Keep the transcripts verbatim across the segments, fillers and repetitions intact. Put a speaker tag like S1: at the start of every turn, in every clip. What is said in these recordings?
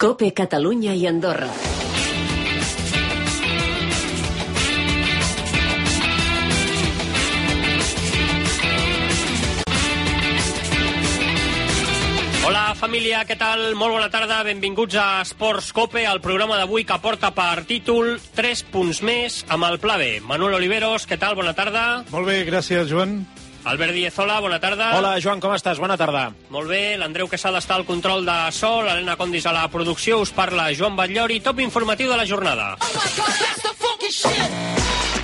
S1: COPE Catalunya i Andorra.
S2: Hola família, què tal? Molt bona tarda, benvinguts a Esports COPE, el programa d'avui que porta per títol tres punts més amb el Pla B. Manuel Oliveros, què tal? Bona tarda.
S3: Molt bé, gràcies, Joan.
S2: Albert Díez, hola, bona tarda.
S4: Hola, Joan, com estàs? Bona tarda.
S2: Molt bé, l'Andreu Quesada està al control de so, l'Helena Condis a la producció, us parla Joan Batllori, top informatiu de la jornada. Oh my God, that's the funky shit!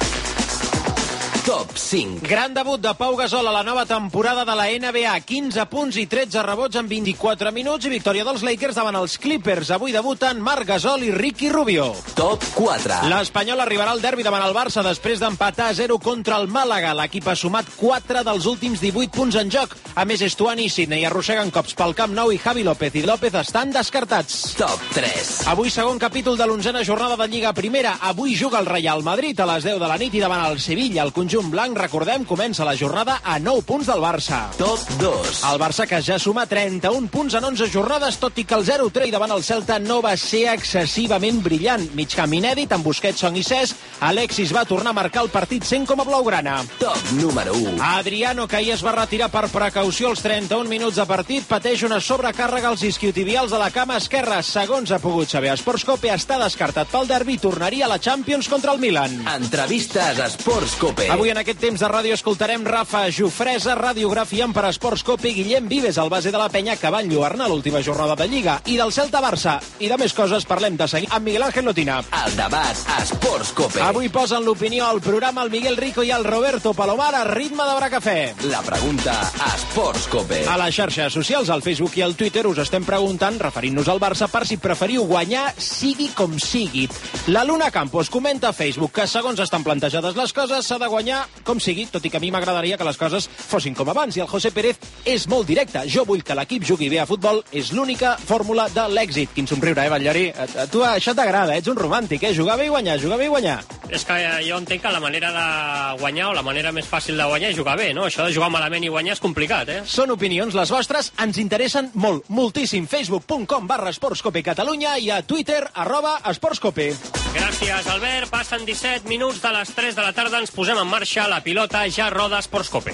S4: Top cinc. Gran debut de Pau Gasol a la nova temporada de la N B A. quinze punts i tretze rebots en vint-i-quatre minuts i victòria dels Lakers davant els Clippers. Avui debuten Marc Gasol i Ricky Rubio.
S5: Top quatre.
S4: L'Espanyol arribarà al derbi davant el Barça després d'empatar a zero contra el Màlaga. L'equip ha sumat quatre dels últims divuit punts en joc. A més, Estuani i Sidney arrosseguen cops pel Camp Nou i Javi López i López estan descartats.
S5: Top tres.
S4: Avui segon capítol de l'onzena jornada de Lliga Primera. Avui juga el Real Madrid a les deu de la nit i davant el Sevilla. El conjunt blanc, recordem, comença la jornada a nou punts del Barça.
S5: Top dos.
S4: El Barça, que ja suma trenta-un punts en onze jornades, tot i que el zero tres davant el Celta no va ser excessivament brillant. Mig camp inèdit amb Busquets, Son i Cesc. Alexis va tornar a marcar el partit sent com a blaugrana.
S5: Top número u.
S4: Adriano, que ahir es va retirar per precaució als trenta-un minuts de partit, pateix una sobrecàrrega als isquiotibials de la cama esquerra. Segons ha pogut saber Esports COPE, està descartat pel derbi i tornaria a la Champions contra el Milan.
S5: Entrevistes a Esports COPE.
S4: Avui en aquest temps de ràdio escoltarem Rafa Jofresa, radiografiant per Esports COPE, Guillem Vives, el base de la Penya, que va enlluernar l'última jornada de Lliga, i del Celta-Barça. I de més coses parlem de seguir amb Miguel Ángel Lotina.
S5: El debat a Esports COPE.
S4: Avui posen l'opinió al programa el Miguel Rico i el Roberto Palomar a ritme de Bracafè.
S5: La pregunta a Esports COPE.
S4: A les xarxes socials, al Facebook i al Twitter, us estem preguntant, referint-nos al Barça, per si preferiu guanyar sigui com sigui. La Luna Campos comenta a Facebook que segons estan plantejades les coses s'ha de guanyar com sigui, tot i que a mi m'agradaria que les coses fossin com abans. I el José Pérez és molt directe. Jo vull que l'equip jugui bé a futbol, és l'única fórmula de l'èxit. Quin somriure, eh, Batllori? A, a tu això t'agrada, ets un romàntic, eh? Jugar bé i guanyar, jugar bé i guanyar.
S2: És que jo entenc que la manera de guanyar o la manera més fàcil de guanyar és jugar bé, no? Això de jugar malament i guanyar és complicat, eh?
S4: Són opinions, les vostres ens interessen molt, moltíssim. facebook punt com barra esportscope Catalunya i a Twitter, arroba esportscope.
S2: Gràcies, Albert. Passen disset minuts de les tres de la tarda. Ens posem en marxa. La pilota ja roda Esports COPE.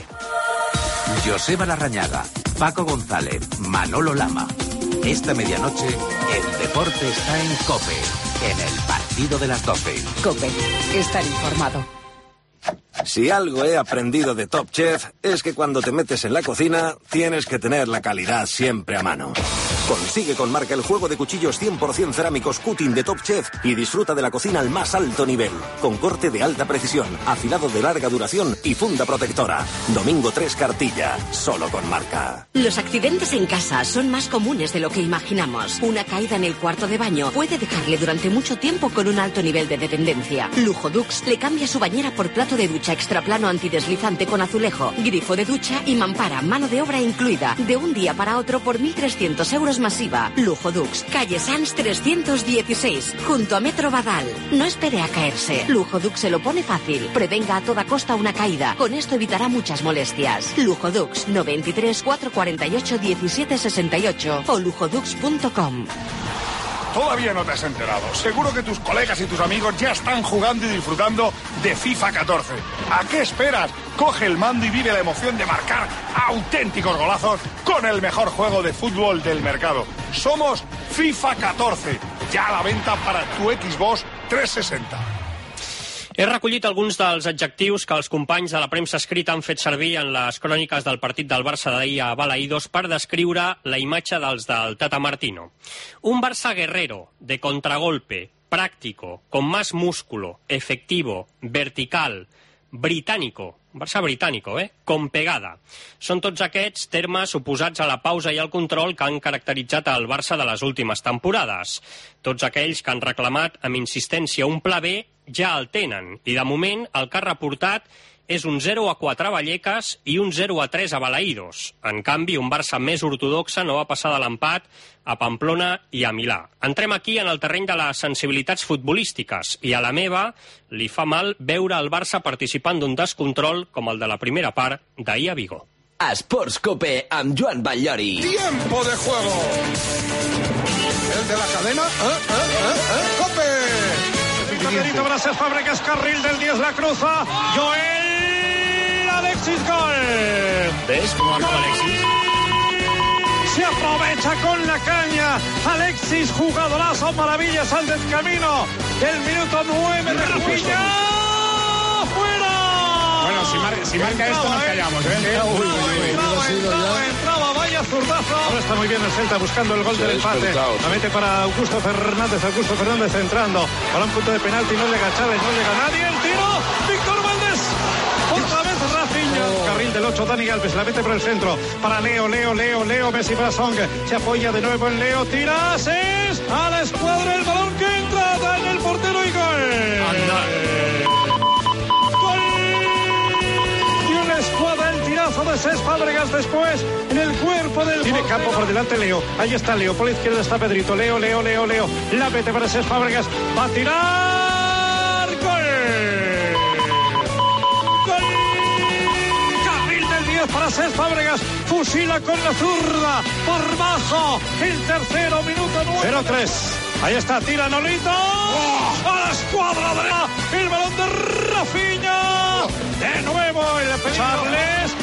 S6: Joseba Larrañaga, Paco González, Manolo Lama. Esta medianoche, el deporte está en COPE, en el partido de las doce.
S7: COPE, estar informado.
S8: Si algo he aprendido de Top Chef es que cuando te metes en la cocina tienes que tener la calidad siempre a mano. Consigue con marca el juego de cuchillos cien por ciento cerámicos Cutting de Top Chef y disfruta de la cocina al más alto nivel, con corte de alta precisión, afilado de larga duración y funda protectora. Domingo tres Cartilla, solo con marca.
S1: Los accidentes en casa son más comunes de lo que imaginamos. Una caída en el cuarto de baño puede dejarle durante mucho tiempo con un alto nivel de dependencia. Lujo Dux le cambia su bañera por plato de ducha extraplano antideslizante con azulejo, grifo de ducha y mampara, mano de obra incluida, de un día para otro por mil trescientos euros masiva. Lujo Dux, calle Sanz trescientos dieciséis, junto a Metro Badal. No espere a caerse. Lujo Dux se lo pone fácil. Prevenga a toda costa una caída. Con esto evitará muchas molestias. Lujo Dux, noventa y tres, cuatrocientos cuarenta y ocho, diecisiete sesenta y ocho o lujodux punto com.
S9: Todavía no te has enterado. Seguro que tus colegas y tus amigos ya están jugando y disfrutando de FIFA catorce. ¿A qué esperas? Coge el mando y vive la emoción de marcar auténticos golazos con el mejor juego de fútbol del mercado. Somos FIFA catorce, ya a la venta para tu Xbox trescientos sesenta.
S2: He recollit alguns dels adjectius que els companys de la premsa escrita han fet servir en les cròniques del partit del Barça d'ahir a Balaídos per descriure la imatge dels del Tata Martino. Un Barça guerrero, de contragolpe, práctico, con más músculo, efectivo, vertical, británico, Barça britànico, eh? Com pegada. Són tots aquests termes oposats a la pausa i al control que han caracteritzat el Barça de les últimes temporades. Tots aquells que han reclamat amb insistència un pla B ja el tenen, i de moment el que ha reportat és un zero a quatre a Vallecas i un zero a tres a Balaídos. En canvi, un Barça més ortodoxa no va passar de l'empat a Pamplona i a Milà. Entrem aquí en el terreny de les sensibilitats futbolístiques i a la meva li fa mal veure el Barça participant d'un descontrol com el de la primera part d'ahir a Vigo.
S5: Esports COPE amb Joan Batllori.
S9: Tiempo de juego. El de la cadena, ¿eh? ¿Eh? ¿Eh? ¡Cope!
S3: Benito Brasés Fábregas, carril del diez, la cruza. Joel Alexis, gol.
S2: ¿Ves cómo actúa Alexis?
S3: Se aprovecha con la caña. Alexis, jugadorazo, maravillas al descamino. El minuto nueve de Rafinha. ¡Fuera!
S9: Bueno, si, mar si marca esto nos callamos, ¿eh?
S3: Entraba, uy, uy, uy, entraba, entraba, entraba, vaya zurdazo. Ahora está muy bien el Celta buscando el gol del empate. La mete para Augusto Fernández, Augusto Fernández entrando. Para un punto de penalti, no llega Chávez, no llega nadie. El tiro, Víctor Valdés. Otra vez Rafinha. Oh. Carril del ocho, Dani Alves, la mete por el centro. Para Leo, Leo, Leo, Leo, Messi para Song. Se apoya de nuevo en Leo, tira, es a la escuadra el balón que entra, da en el portero y gol. Anda. Escuadra el tirazo de Cés Fábregas después en el cuerpo del tiene campo por delante Leo, ahí está Leo, por la izquierda está Pedrito, Leo, Leo, Leo, Leo, la mete para Cés Fábregas, va a tirar, gol, gol, carril del diez para Cés Fábregas, fusila con la zurda, por bajo, el tercero, minuto nueve, cero tres. Ahí está, tira Nolito. ¡Oh! A la escuadra de el balón de Rafinha. ¡Oh! De nuevo el peligro. Charles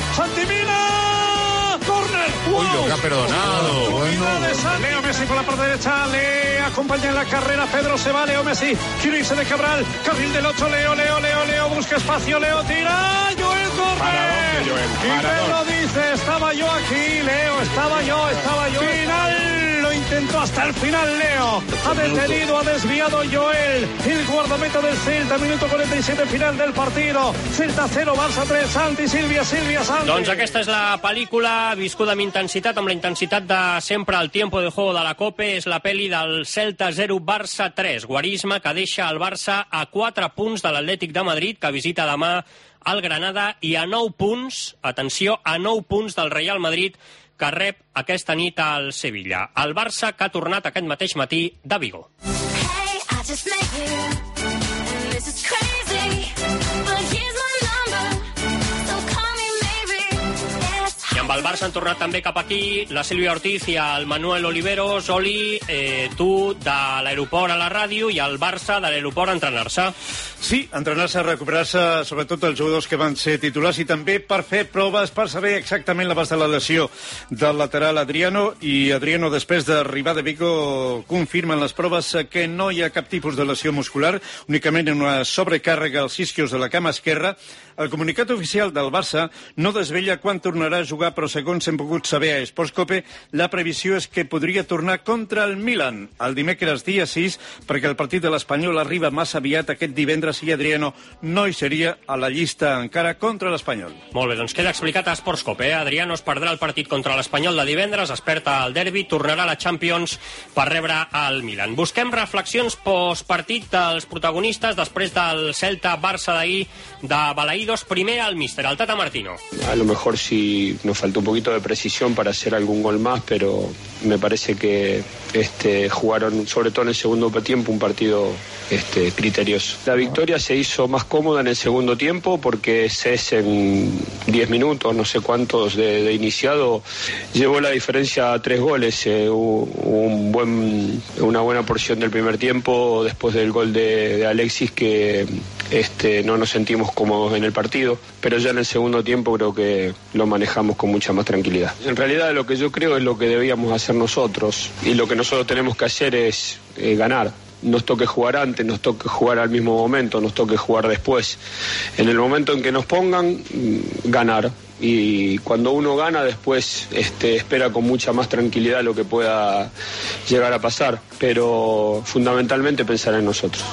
S3: Santimina. Corner. ¡Wow!
S9: Uy, lo que ha perdonado.
S3: Bueno. Leo Messi por la parte derecha. Le acompaña en la carrera. Pedro se va. Leo Messi. Quiere irse de Cabral. Carril del ocho. Leo, Leo, Leo, Leo. Busca espacio. Leo tira. Joel corre.
S9: ¿Para dónde, Joel?
S3: Y Pedro dice, estaba yo aquí. Leo, estaba yo, estaba yo. Final. Lo intentó hasta el final Leo, ha detenido, ha desviado Joel, el guardameta del Celta, minuto cuarenta y siete, final del partido, Celta cero, Barça tres, Santi, Sílvia, Sílvia, Santi.
S2: Doncs aquesta és la pel·lícula viscuda amb intensitat, amb la intensitat de sempre el tiempo de juego de la Cope, és la pel·li del Celta zero, Barça tres, guarisme que deixa el Barça a quatre punts de l'Atlètic de Madrid, que visita demà el Granada, i a nou punts, atenció, a nou punts del Real Madrid, que rep aquesta nit al Sevilla. El Barça que ha tornat aquest mateix matí de Vigo. Hey, I just met you, and this is crazy, but here's my number, so call me maybe. Yes. I amb el Barça han tornat també cap aquí la Sílvia Ortiz i el Manuel Oliveros. Oli, eh, tu de l'aeroport a la ràdio i el Barça de l'aeroport a entrenar-se.
S10: Sí, entrenar-se, recuperar-se, sobretot els jugadors que van ser titulars i també per fer proves, per saber exactament l'abast de la lesió del lateral Adriano, i Adriano, després d'arribar de Vigo, confirma en les proves que no hi ha cap tipus de lesió muscular, únicament una sobrecàrrega als isquios de la cama esquerra. El comunicat oficial del Barça no desvella quan tornarà a jugar, però segons hem pogut saber a Esports Cope, la previsió és que podria tornar contra el Milan el dimecres dia sis, perquè el partit de l'Espanyol arriba massa aviat aquest divendres i Adriano no hi seria a la llista encara contra l'Espanyol.
S2: Molt bé, doncs queda explicat a Esports Cope. Eh? Adriano es perdrà el partit contra l'Espanyol de divendres, es perd al derbi, tornarà a la Champions per rebre el Milan. Busquem reflexions postpartit dels protagonistes després del Celta-Barça d'ahir de Balaídos. Primer al míster, al Tata Martino.
S11: A lo mejor sí nos faltó un poquito de precisión para hacer algún gol más, pero me parece que este, jugaron, sobre todo en el segundo tiempo, un partido este, criterioso. La victoria se hizo más cómoda en el segundo tiempo porque Cés en diez minutos, no sé cuántos de, de iniciado, llevó la diferencia a tres goles. Eh, hubo un buen, una buena porción del primer tiempo después del gol de, de Alexis que este, no nos sentimos cómodos en el partido, pero ya en el segundo tiempo creo que lo manejamos con mucha más tranquilidad. En realidad lo que yo creo es lo que debíamos hacer nosotros, y lo que nosotros tenemos que hacer es eh, ganar. Nos toque jugar antes, nos toque jugar al mismo momento, nos toque jugar después. En el momento en que nos pongan, ganar. Y cuando uno gana, después este, espera con mucha más tranquilidad lo que pueda llegar a pasar. Pero fundamentalmente pensar en nosotros.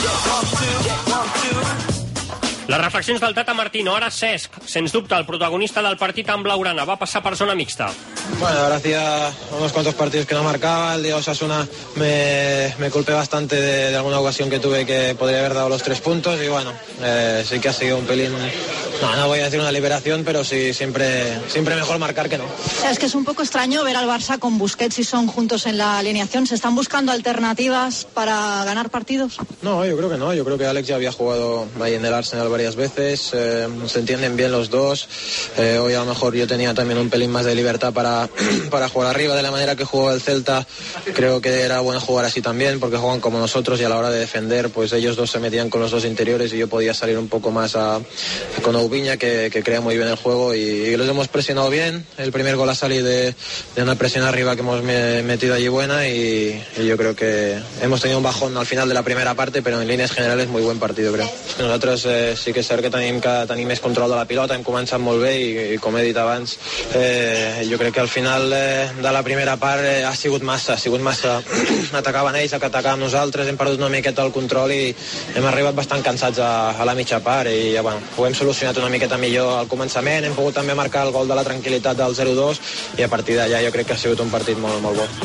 S2: Les reflexions del Tata Martino. Ara Cesc, sens dubte, el protagonista del partit amb Blaugrana. Va passar per zona mixta.
S12: Bueno, ahora hacía unos cuantos partidos que no marcaba. El día de Osasuna me, me culpé bastante de, de alguna ocasión que tuve que podría haber dado los tres puntos. Y bueno, eh, sí que ha sido un pelín No, no voy a decir una liberación, pero sí, siempre, siempre mejor marcar que no.
S13: O sea, es que es un poco extraño ver al Barça con Busquets y Son juntos en la alineación. ¿Se están buscando alternativas para ganar partidos?
S12: No, yo creo que no. Yo creo que Alex ya había jugado ahí en el Arsenal varias veces. Eh, se entienden bien los dos. Eh, hoy a lo mejor yo tenía también un pelín más de libertad para, para jugar arriba de la manera que jugó el Celta. Creo que era bueno jugar así también, porque juegan como nosotros y a la hora de defender, pues ellos dos se metían con los dos interiores y yo podía salir un poco más a, con Oubiña, que, que crea muy bien el juego y, y los hemos presionado bien. El primer gol ha salido de, de una presión arriba que hemos me, metido allí buena y, y yo creo que hemos tenido un bajón al final de la primera parte, pero en líneas generales muy buen partido, creo. Nosaltres eh, sí que és cert que tenim, que tenim més control de la pilota, hem començat molt bé i, i com he dit abans, eh, jo crec que al final eh, de la primera part eh, ha sigut massa, ha sigut massa. Atacaven ells, que atacàvem nosaltres, hem perdut una miqueta el control i hem arribat bastant cansats a, a la mitja part i ja, bueno, ho hem solucionat una miqueta millor al començament, hem pogut també marcar el gol de la tranquil·litat del zero dos i a partir d'allà jo crec que ha sigut un partit molt, molt bo.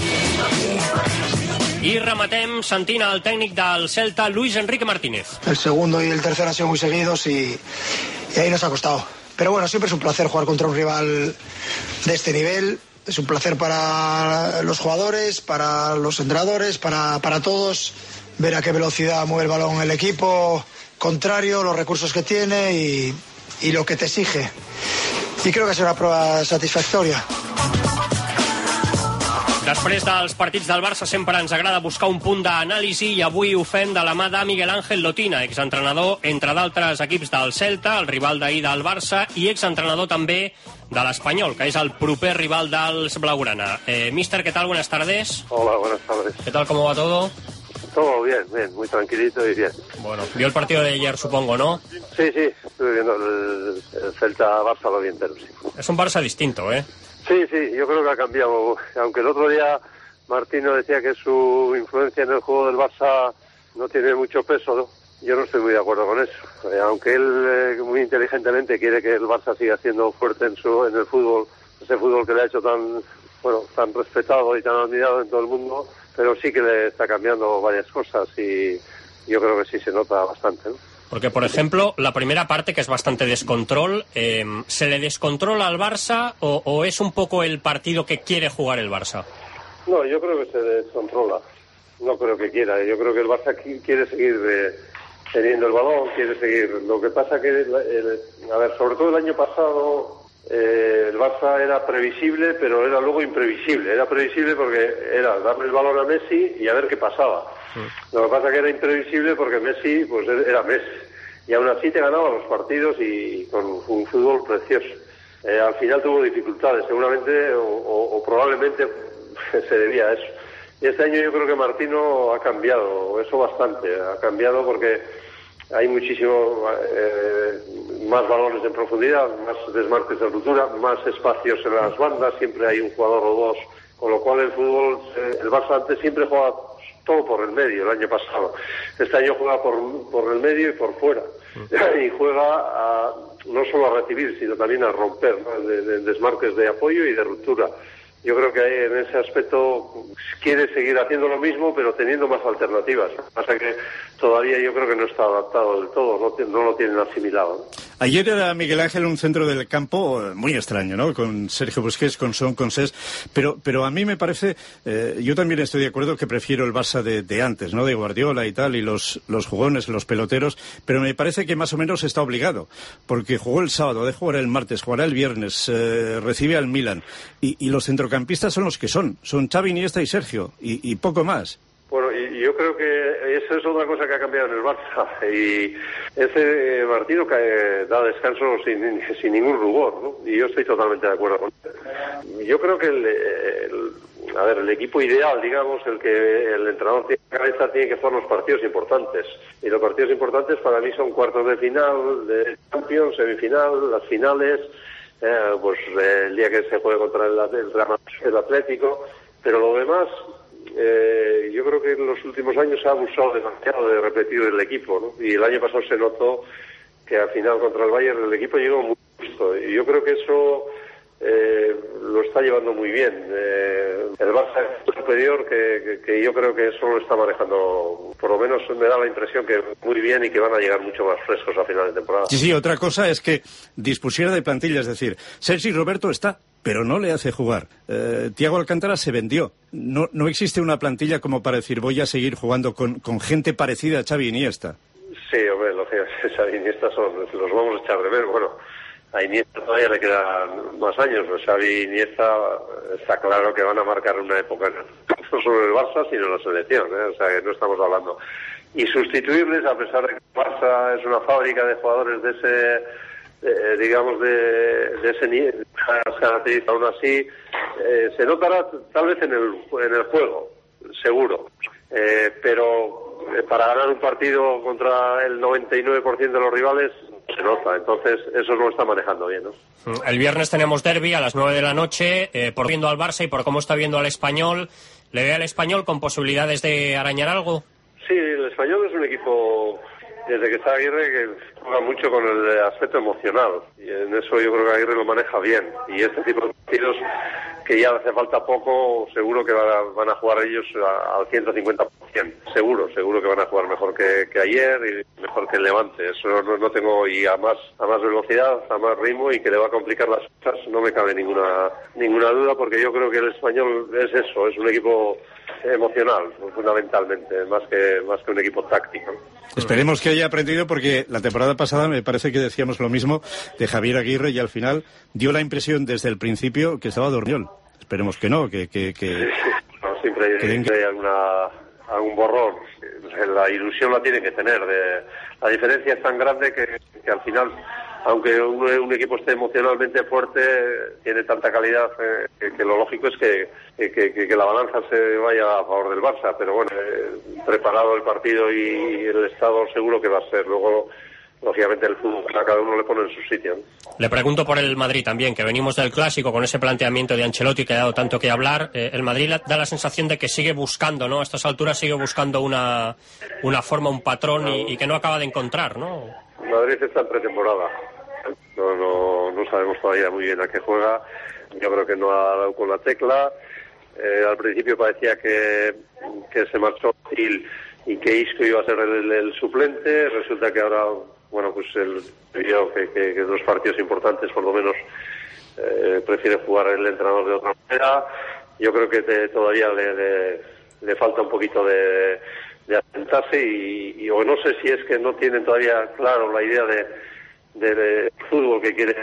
S2: I rematem sentint el tècnic del Celta, Luis Enrique Martínez.
S14: El segundo y el tercero han sido muy seguidos y, y ahí nos ha costado. Pero bueno, siempre es un placer jugar contra un rival de este nivel. Es un placer para los jugadores, para los entrenadores, para, para todos, ver a qué velocidad mueve el balón el equipo contrario, los recursos que tiene y, y lo que te exige. Y creo que será una prueba satisfactoria.
S2: Després dels partits del Barça sempre ens agrada buscar un punt d'anàlisi i avui ho fem de la mà de Miguel Ángel Lotina, exentrenador, entre d'altres equips del Celta, el rival d'ahir del Barça, i exentrenador també de l'Espanyol, que és el proper rival dels Blaugrana. Eh, Mister, ¿qué tal? Buenas tardes.
S15: Hola, buenas tardes.
S2: ¿Qué tal? ¿Cómo va todo?
S15: Todo bien, bien, muy tranquilito y bien.
S2: Bueno, vio el partido de ayer, supongo, ¿no?
S15: Sí, sí, estuve viendo el, el Celta-Barça lo vi entero, sí.
S2: Es un Barça distinto, ¿eh?
S15: Sí, sí, yo creo que ha cambiado. Aunque el otro día Martino decía que su influencia en el juego del Barça no tiene mucho peso, ¿no? Yo no estoy muy de acuerdo con eso. Eh, aunque él eh, muy inteligentemente quiere que el Barça siga siendo fuerte en su en el fútbol, ese fútbol que le ha hecho tan bueno tan respetado y tan admirado en todo el mundo, pero sí que le está cambiando varias cosas y yo creo que sí se nota bastante, ¿no?
S2: Porque, por ejemplo, la primera parte, que es bastante descontrol, eh, ¿se le descontrola al Barça o, o es un poco el partido que quiere jugar el Barça?
S15: No, yo creo que se descontrola. No creo que quiera. Yo creo que el Barça quiere seguir eh, teniendo el balón, quiere seguir. Lo que pasa que, el, el, a ver, sobre todo el año pasado eh, el Barça era previsible, pero era luego imprevisible. Era previsible porque era darle el balón a Messi y a ver qué pasaba. Mm. Lo que pasa que era imprevisible porque Messi pues era Messi. Y aún así te ganaba los partidos y con un fútbol precioso. Eh, al final tuvo dificultades, seguramente o, o, o probablemente se debía a eso. Y este año yo creo que Martino ha cambiado, eso bastante, ha cambiado porque hay muchísimo eh, más balones en profundidad, más desmarques de ruptura, más espacios en las bandas, siempre hay un jugador o dos, con lo cual el fútbol, eh, el Barça antes siempre jugaba todo por el medio, el año pasado. Este año juega por, por el medio y por fuera. Y juega a, no solo a recibir, sino también a romper, ¿no? de, de desmarques de apoyo y de ruptura. Yo creo que en ese aspecto quiere seguir haciendo lo mismo, pero teniendo más alternativas. Pasa que todavía yo creo que no está adaptado del todo, no, no lo tienen asimilado, ¿no?
S10: Ayer era Miguel Ángel un centro del campo muy extraño, ¿no? Con Sergio Busquets, con Son, con Cés, pero, pero a mí me parece, eh, yo también estoy de acuerdo que prefiero el Barça de, de antes, ¿no? De Guardiola y tal, y los, los jugones, los peloteros, pero me parece que más o menos está obligado, porque jugó el sábado, de jugar el martes, jugará el viernes, eh, recibe al Milan, y, y los centrocampistas son los que son, son Xavi, Iniesta y Sergio, y, y poco más.
S15: Bueno, y yo creo que eso es otra cosa que ha cambiado en el Barça. Y ese Martino que da descanso sin, sin ningún rubor, ¿no? Y yo estoy totalmente de acuerdo con él. Yo creo que el, el, a ver, el equipo ideal, digamos, el que el entrenador tiene en la cabeza, tiene que jugar los partidos importantes. Y los partidos importantes para mí son cuartos de final, de Champions, semifinal, las finales, eh, pues eh, el día que se juegue contra el, el, el Atlético. Pero lo demás... Eh, yo creo que en los últimos años se ha abusado demasiado de repetir el equipo, ¿no? Y el año pasado se notó que al final contra el Bayern el equipo llegó muy justo. Y yo creo que eso eh, lo está llevando muy bien. Eh, el Barça es superior que, que, que yo creo que eso lo está manejando, por lo menos me da la impresión que muy bien y que van a llegar mucho más frescos a final de temporada.
S10: Sí, sí, otra cosa es que dispusiera de plantilla, es decir, Sergi Roberto está, pero no le hace jugar. Eh, Thiago Alcántara se vendió. No, no existe una plantilla como para decir voy a seguir jugando con, con gente parecida a Xavi Iniesta.
S15: Sí, hombre, los Xavi Iniesta son, los vamos a echar de ver. Bueno, a Iniesta todavía le quedan más años. Los Xavi Iniesta está claro que van a marcar una época, no solo en el Barça, sino en la selección, ¿eh? O sea, que no estamos hablando. Y sustituirles, a pesar de que el Barça es una fábrica de jugadores de ese... Eh, digamos de, de ese nivel, aún así eh, se notará tal vez en el, en el juego, seguro, eh, pero eh, para ganar un partido contra el noventa y nueve por ciento de los rivales se nota, entonces eso no lo está manejando bien, ¿no?
S2: El viernes tenemos derbi a las nueve de la noche, eh, por viendo al Barça y por cómo está viendo al Español, ¿le ve al Español con posibilidades de arañar algo?
S15: Sí, el Español es un equipo... Desde que está Aguirre, que juega mucho con el aspecto emocional, y en eso yo creo que Aguirre lo maneja bien, y este tipo de partidos que ya hace falta poco, seguro que van a, van a jugar ellos a, al ciento cincuenta por ciento, seguro, seguro que van a jugar mejor que, que ayer y mejor que el Levante, eso no, no tengo, y a más, a más velocidad, a más ritmo, y que le va a complicar las cosas, no me cabe ninguna, ninguna duda, porque yo creo que el Español es eso, es un equipo emocional, fundamentalmente, más que, más que un equipo táctico.
S10: Esperemos que haya aprendido, porque la temporada pasada me parece que decíamos lo mismo de Javier Aguirre y al final dio la impresión desde el principio que estaba dormido. Esperemos que no, que... que, que...
S15: No, siempre,
S10: que
S15: siempre hay alguna, algún borrón. La ilusión la tienen que tener. De, la diferencia es tan grande que, que al final, aunque un, un equipo esté emocionalmente fuerte, tiene tanta calidad eh, que, que lo lógico es que, que, que, que la balanza se vaya a favor del Barça. Pero bueno, eh, preparado el partido y el estado seguro que va a ser. Luego, lógicamente, el fútbol a cada uno le pone en su sitio, ¿no?
S2: Le pregunto por el Madrid también, que venimos del Clásico con ese planteamiento de Ancelotti que ha dado tanto que hablar. Eh, el Madrid da la sensación de que sigue buscando, ¿no? A estas alturas sigue buscando una, una forma, un patrón y, y que no acaba de encontrar, ¿no?
S15: Madrid está en pretemporada. No, no, no sabemos todavía muy bien a qué juega. Yo creo que no ha dado con la tecla. Eh, al principio parecía que, que se marchó Gil y que Isco iba a ser el, el suplente. Resulta que ahora, bueno, pues el vio que, que, que dos partidos importantes por lo menos eh, prefiere jugar el entrenador de otra manera. Yo creo que te, todavía le, le, le falta un poquito de, de asentarse y, y o no sé si es que no tienen todavía claro la idea de, de, de fútbol que quiere.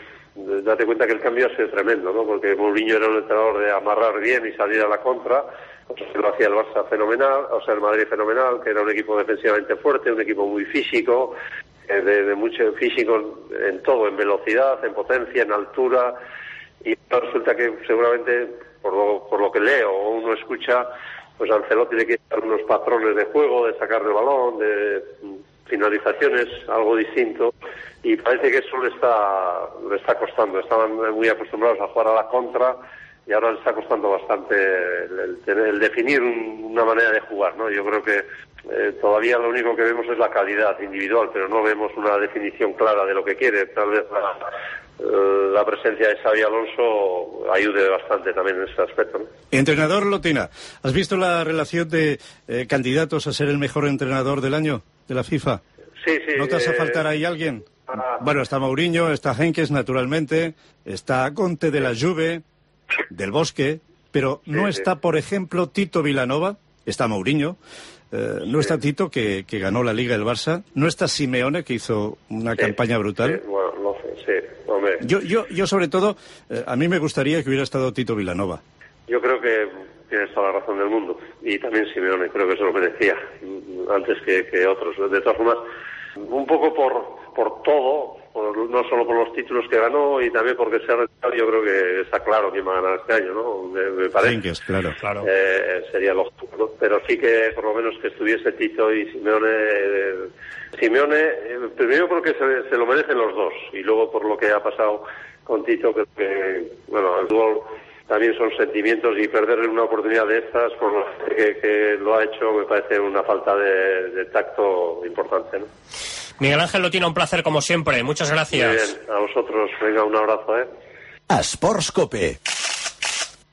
S15: Date cuenta que el cambio ha sido tremendo, ¿no? Porque Mourinho era un entrenador de amarrar bien y salir a la contra, o sea, que lo hacía el Barça fenomenal, o sea, el Madrid fenomenal, que era un equipo defensivamente fuerte, un equipo muy físico, eh, de, de mucho físico en todo, en velocidad, en potencia, en altura, y resulta que seguramente, por lo, por lo que leo o uno escucha, pues Ancelotti le quiere dar unos patrones de juego, de sacar el balón, de finalizaciones, algo distinto, y parece que eso le está le está costando. Estaban muy acostumbrados a jugar a la contra y ahora le está costando bastante el, el, el definir un, una manera de jugar, ¿no? Yo creo que eh, todavía lo único que vemos es la calidad individual, pero no vemos una definición clara de lo que quiere. Tal vez la, la presencia de Xabi Alonso ayude bastante también en ese aspecto, ¿no?
S10: Entrenador Lotina, ¿has visto la relación de eh, candidatos a ser el mejor entrenador del año de la FIFA?
S15: Sí, sí.
S10: ¿No te hace
S15: eh...
S10: faltar ahí alguien? Bueno, está Mourinho, está Henkes, naturalmente, está Conte de la Juve, del Bosque, pero no sí, está, sí. por ejemplo, Tito Vilanova, está Mourinho, eh, no sí. está Tito, que, que ganó la Liga del Barça, no está Simeone, que hizo una sí, campaña brutal.
S15: Sí, bueno, no sé, sí, hombre.
S10: Yo, yo, yo sobre todo, eh, a mí me gustaría que hubiera estado Tito Vilanova.
S15: Yo creo que tienes toda la razón del mundo, y también Simeone, creo que eso lo merecía, antes que, que otros. De todas formas, un poco por por todo, por, no solo por los títulos que ganó y también porque se ha retirado, yo creo que está claro quién va a ganar este año, ¿no? Me, me parece.
S10: Sí, claro, claro.
S15: Eh, sería lógico, ¿no? Pero sí que por lo menos que estuviese Tito y Simeone. Eh, Simeone, eh, primero porque se, se lo merecen los dos y luego por lo que ha pasado con Tito, que, que bueno, el fútbol también son sentimientos y perderle una oportunidad de estas por lo que, que lo ha hecho me parece una falta de, de tacto importante, ¿no?
S2: Miguel Ángel Lotina, un placer como siempre. Muchas gracias.
S15: Muy bien, a vosotros. Venga, un abrazo, ¿eh?
S5: Esports Cope.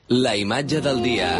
S5: La imatge del dia.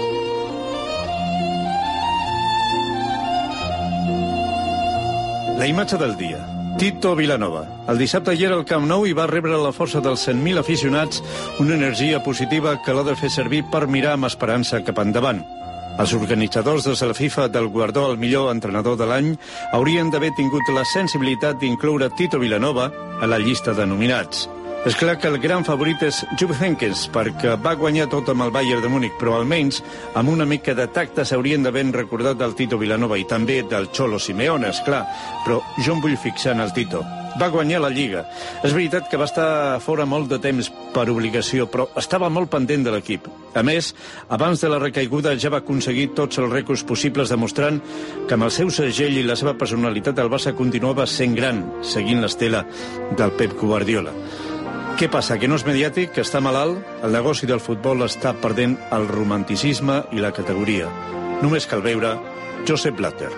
S10: La imatge del dia. Tito Vilanova. El dissabte hi era al Camp Nou i va rebre la força dels cent mil aficionats una energia positiva que l'ha de fer servir per mirar amb esperança cap endavant. Els organitzadors de la FIFA del guardó al millor entrenador de l'any haurien d'haver tingut la sensibilitat d'incloure Tito Vilanova a la llista de nominats. És clar que el gran favorit és Jupp Heynckes, perquè va guanyar tot amb el Bayern de Múnich, però almenys amb una mica de tacte s'haurien d'haver recordat del Tito Vilanova i també del Cholo Simeone, és clar, però jo em vull fixar en el Tito. Va guanyar la Lliga. És veritat que va estar fora molt de temps per obligació, però estava molt pendent de l'equip. A més, abans de la recaiguda ja va aconseguir tots els rècords possibles, demostrant que amb el seu segell i la seva personalitat el Barça continuava sent gran, seguint l'estela del Pep Guardiola. Què passa, que no és mediàtic, que està malalt? El negoci del futbol està perdent el romanticisme i la categoria. Només cal veure Josep Blatter.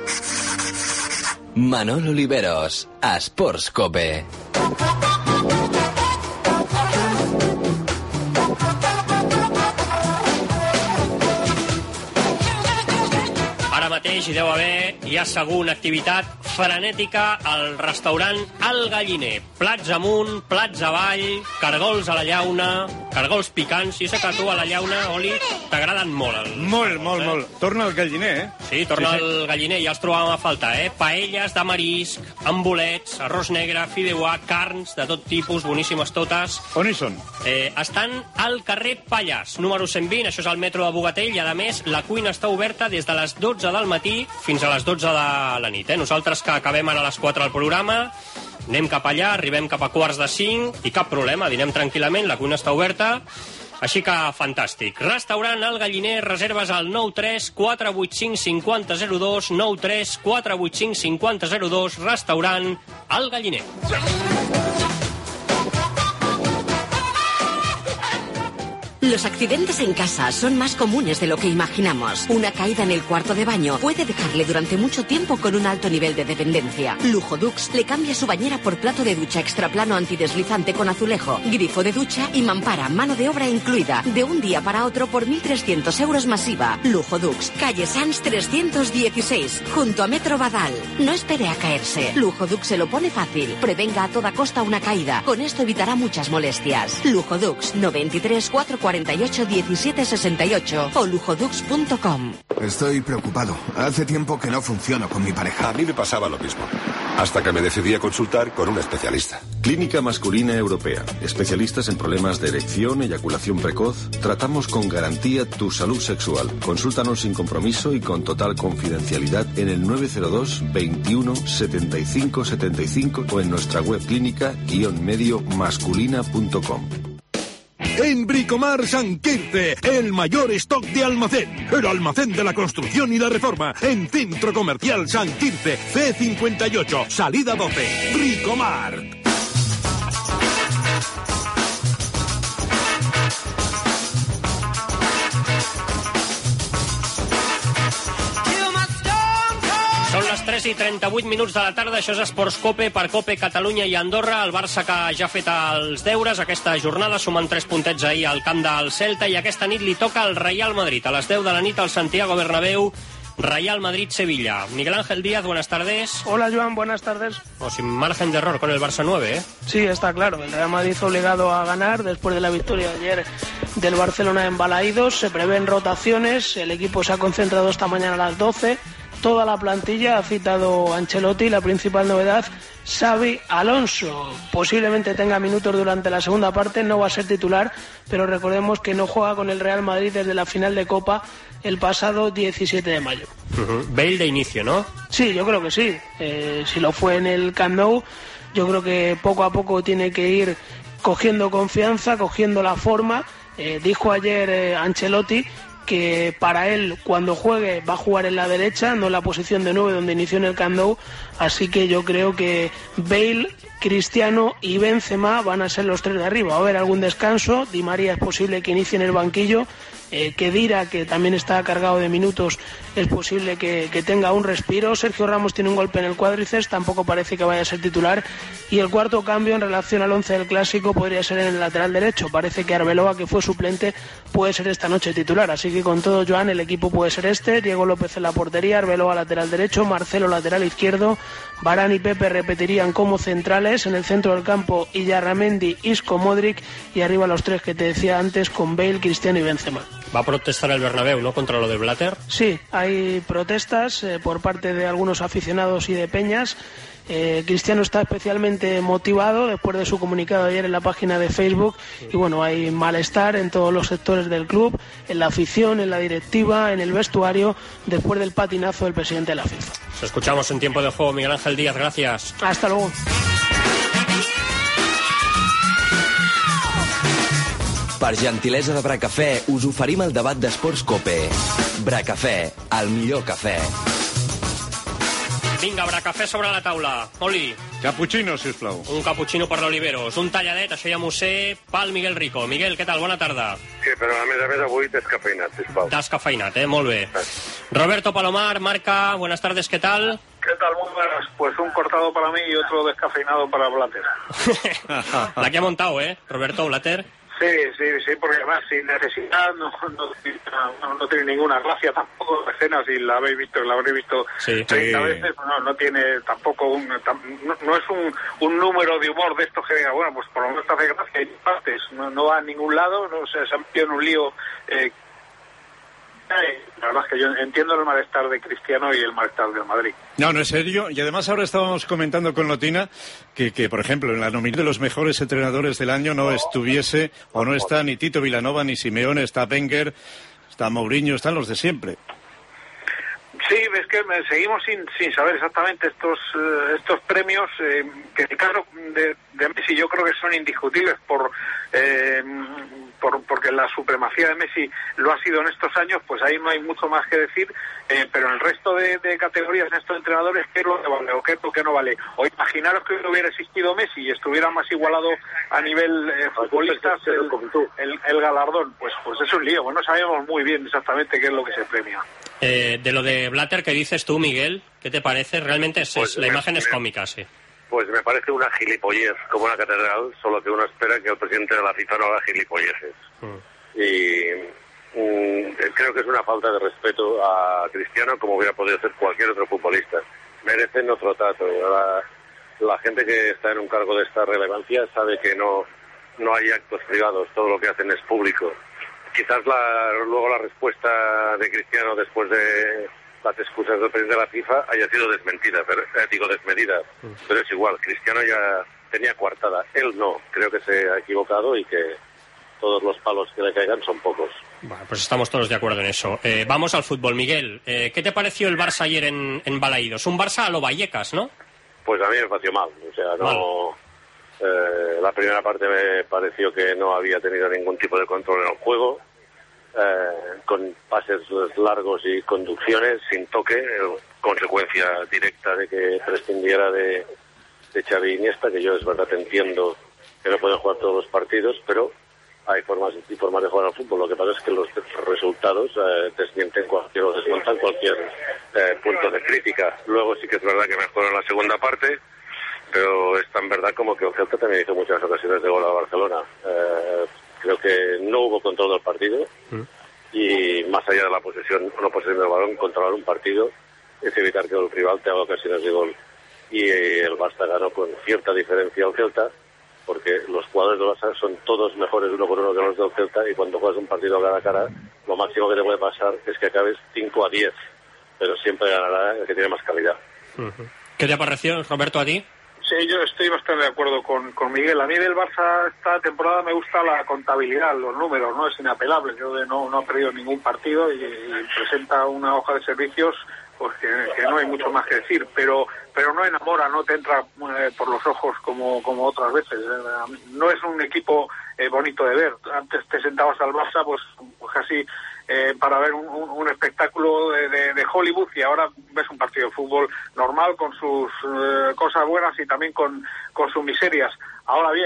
S5: Manol Oliveros, a Esports Cope.
S2: Ara mateix hi deu haver, hi ha segona activitat frenètica al restaurant El Galliner. Plats amunt, plats avall, cargols a la llauna, cargols picants. Jo sé que a tu a la llauna, Oli, t'agraden molt. Els...
S10: Molt, molt, eh? molt. Torna al Galliner, eh?
S2: Sí, torna
S10: sí, sí.
S2: al Galliner, ja els trobàvem a faltar, eh? Paelles de marisc, amb bolets, arròs negre, fideuà, carns de tot tipus, boníssimes totes.
S10: On hi són?
S2: Eh, estan al carrer Pallars, número cent vint, això és al metro de Bogatell, i a més la cuina està oberta des de les dotze del matí fins a les dotze de la nit. Eh? Nosaltres que acabem ara a les quatre del programa, anem cap allà, arribem cap a quarts de cinc i cap problema, dinem tranquil·lament, la cuina està oberta, així que fantàstic. Restaurant El Galliner, reserves al nou tres quatre vuit cinc cinc zero zero dos, nou tres quatre vuit cinc cinc zero zero dos, restaurant El Galliner.
S1: Los accidentes en casa son más comunes de lo que imaginamos. Una caída en el cuarto de baño puede dejarle durante mucho tiempo con un alto nivel de dependencia. Lujo Dux le cambia su bañera por plato de ducha extraplano antideslizante con azulejo, grifo de ducha y mampara, mano de obra incluida. De un día para otro por mil trescientos euros masiva. Lujo Dux, calle Sans trescientos dieciséis, junto a Metro Badal. No espere a caerse. Lujo Dux se lo pone fácil. Prevenga a toda costa una caída. Con esto evitará muchas molestias. Lujo Dux, noventa y tres cuatrocientos cuarenta y ocho diecisiete sesenta y ocho o lujodux punto com.
S16: Estoy preocupado. Hace tiempo que no funciono con mi pareja.
S17: A mí me pasaba lo mismo, hasta que me decidí a consultar con un especialista. Clínica Masculina Europea. Especialistas en problemas de erección, eyaculación precoz. Tratamos con garantía tu salud sexual. Consúltanos sin compromiso y con total confidencialidad en el nueve cero dos veintiuno setenta y cinco setenta y cinco o en nuestra web clínica guión medio masculina punto com.
S18: En Bricomar San Quirce, el mayor stock de almacén. El almacén de la construcción y la reforma. En Centro Comercial San Quirce, C cincuenta y ocho, salida doce. Bricomar.
S2: Són les tres i trenta-vuit minuts de la tarda, això és Esports Cope per Cope Catalunya i Andorra. El Barça que ja ha fet els deures aquesta jornada, sumant tres puntets ahir al camp del Celta, i aquesta nit li toca al Real Madrid. A les deu de la nit al Santiago Bernabéu, Real Madrid-Sevilla. Miguel Ángel Díaz, buenas tardes.
S19: Hola, Joan, buenas tardes.
S2: Oh, sin margen de error con el Barça nueve, ¿eh?
S19: Sí, está claro. El Real Madrid obligado a ganar después de la victoria de ayer del Barcelona en Balaídos. Se prevén rotaciones. El equipo se ha concentrado esta mañana a las doce. Toda la plantilla ha citado Ancelotti. La principal novedad, Xavi Alonso. Posiblemente tenga minutos durante la segunda parte, no va a ser titular, pero recordemos que no juega con el Real Madrid desde la final de Copa el pasado diecisiete de mayo.
S2: Uh-huh. Bale de inicio, ¿no?
S19: Sí, yo creo que sí. Eh, si lo fue en el Camp Nou, yo creo que poco a poco tiene que ir cogiendo confianza, cogiendo la forma. Eh, dijo ayer eh, Ancelotti que para él, cuando juegue, va a jugar en la derecha, no en la posición de nueve donde inició en el Camp Nou, así que yo creo que Bale, Cristiano y Benzema van a ser los tres de arriba. Va a haber algún descanso, Di María es posible que inicie en el banquillo, eh, Kedira, que también está cargado de minutos, es posible que, que tenga un respiro. Sergio Ramos tiene un golpe en el cuádriceps, tampoco parece que vaya a ser titular. Y el cuarto cambio en relación al once del Clásico podría ser en el lateral derecho. Parece que Arbeloa, que fue suplente, puede ser esta noche titular. Así que con todo, Joan, el equipo puede ser este: Diego López en la portería, Arbeloa lateral derecho, Marcelo lateral izquierdo, Varane y Pepe repetirían como centrales, en el centro del campo Illarramendi, Isco, Modric, y arriba los tres que te decía antes con Bale, Cristiano y Benzema.
S2: Va a protestar el Bernabéu, ¿no?, contra lo de Blatter.
S19: Sí, hay protestas eh, por parte de algunos aficionados y de peñas. Eh, Cristiano está especialmente motivado después de su comunicado ayer en la página de Facebook, y bueno, hay malestar en todos los sectores del club, en la afición, en la directiva, en el vestuario, después del patinazo del presidente de la FIFA.
S2: Nos escuchamos en tiempo de juego. Miguel Ángel Díaz, gracias.
S19: Hasta luego.
S5: Per gentilesa de Bracafè, us oferim el debat d'Esports Cope. Bracafè, el millor cafè.
S2: Vinga, Bracafè sobre la taula. Oli.
S10: Cappuccino, sisplau.
S2: Un cappuccino per l'Oliveros. Un talladet, això ja m'ho sé, pel Miguel Rico. Miguel, què tal? Bona tarda.
S15: Sí, però a més a més avui descafeinat, sisplau.
S2: Descafeinat, eh? Molt bé. Roberto Palomar, Marca, buenas tardes, ¿qué tal?
S20: ¿Qué tal? Muy buenas. Pues un cortado para mí y otro descafeinado para Blatter.
S2: La que ha montado, ¿eh? Roberto Blatter.
S20: Sí, sí, sí, porque además sin necesidad no, no, no, no tiene ninguna gracia tampoco la escena, si la habéis visto, la habréis visto
S2: sí,
S20: treinta
S2: sí.
S20: veces, no, no tiene tampoco un, tam, no, no es un, un número de humor de estos que diga, bueno, pues por lo menos te hace gracia, hay partes, no, no va a ningún lado, no se, se han metido en un lío. Eh, La verdad es que yo entiendo el malestar de Cristiano y el malestar del Madrid.
S10: No, no es serio. Y además ahora estábamos comentando con Lotina que, que, por ejemplo, en la nominación de los mejores entrenadores del año no estuviese o no está ni Tito Vilanova ni Simeone, está Wenger, está Mourinho, están los de siempre.
S20: Sí, es que seguimos sin, sin saber exactamente estos uh, estos premios eh, que, claro, de, de Messi yo creo que son indiscutibles por, eh, por porque la supremacía de Messi lo ha sido en estos años, pues ahí no hay mucho más que decir, eh, pero en el resto de, de categorías en estos entrenadores, ¿qué es lo que vale o qué es lo que no vale? O imaginaros que no hubiera existido Messi y estuviera más igualado a nivel eh, futbolistas el, el, el galardón, pues, pues es un lío, bueno, sabemos muy bien exactamente qué es lo que se premia.
S2: Eh, de lo de Blatter que dices tú, Miguel, ¿qué te parece? Realmente es,
S15: pues
S2: es, la
S15: me,
S2: imagen es
S15: me,
S2: cómica, sí.
S15: Pues me parece una gilipollez, como una catedral, solo que uno espera que el presidente de la FIFA no haga gilipolleces. Mm. Y mm, creo que es una falta de respeto a Cristiano, como hubiera podido ser cualquier otro futbolista. Merecen otro trato. La, la gente que está en un cargo de esta relevancia sabe que no, no hay actos privados, todo lo que hacen es público. Quizás la, luego la respuesta de Cristiano después de las excusas del presidente de la FIFA haya sido desmentida, pero, eh, digo desmedida, pero es igual, Cristiano ya tenía coartada, él no, creo que se ha equivocado y que todos los palos que le caigan son pocos.
S2: Bueno, pues estamos todos de acuerdo en eso. Eh, vamos al fútbol, Miguel. Eh, ¿Qué te pareció el Barça ayer en, en Balaídos? Un Barça a lo Vallecas, ¿no?
S15: Pues a mí me pareció mal, o sea, no... Eh, la primera parte me pareció que no había tenido ningún tipo de control en el juego, eh, con pases largos y conducciones sin toque, eh, consecuencia directa de que prescindiera de, de Xavi y Iniesta, que yo es verdad entiendo que no pueden jugar todos los partidos, pero hay formas y formas de jugar al fútbol. Lo que pasa es que los resultados eh, desmienten cualquier o desmontan cualquier eh, punto de crítica. Luego sí que es verdad que mejoró en la segunda parte, pero es tan verdad como que el Celta también hizo muchas ocasiones de gol a Barcelona. Eh, creo que no hubo control del partido mm. y más allá de la posesión o no posesión del balón, controlar un partido es evitar que el rival te haga ocasiones de gol. Y eh, el Barça ganó con cierta diferencia al Celta, porque los jugadores del Barça son todos mejores uno por uno que los del Celta, y cuando juegas un partido cara a cara, lo máximo que te puede pasar es que acabes cinco a diez, pero siempre ganará el que tiene más calidad.
S2: Uh-huh. ¿Qué te pareció, Roberto, a ti?
S20: Sí, yo estoy bastante de acuerdo con, con Miguel. A mí del Barça esta temporada me gusta la contabilidad, los números, no es inapelable. Yo de no, no ha perdido ningún partido y, y presenta una hoja de servicios pues que, que no hay mucho más que decir, pero pero no enamora, no te entra eh, por los ojos como, como otras veces. Eh, no es un equipo eh, bonito de ver. Antes te sentabas al Barça pues, pues casi eh, para ver un, un, un espectáculo de, de, de Hollywood, y ahora ves un partido de fútbol normal con sus eh, cosas buenas y también con, con sus miserias. Ahora bien,